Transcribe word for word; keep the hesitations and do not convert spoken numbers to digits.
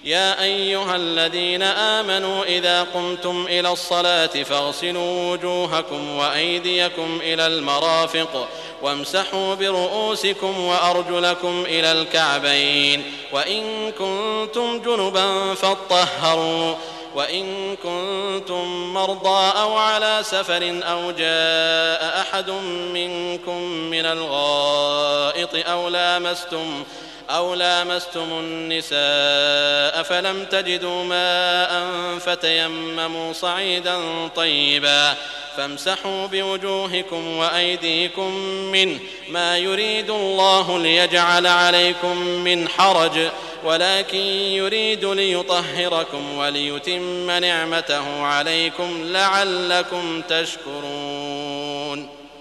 يا أيها الذين آمنوا إذا قمتم إلى الصلاة فاغسلوا وجوهكم وأيديكم إلى المرافق وامسحوا برؤوسكم وأرجلكم إلى الكعبين وإن كنتم جنبا فاطهروا وإن كنتم مرضى أو على سفر أو جاء أحد منكم من الغائط أو لامستم أو لامستم النساء فلم تجدوا ماء فتيمموا صعيدا طيبا فامسحوا بوجوهكم وأيديكم منه ما يريد الله ليجعل عليكم من حرج ولكن يريد ليطهركم وليتم نعمته عليكم لعلكم تشكرون.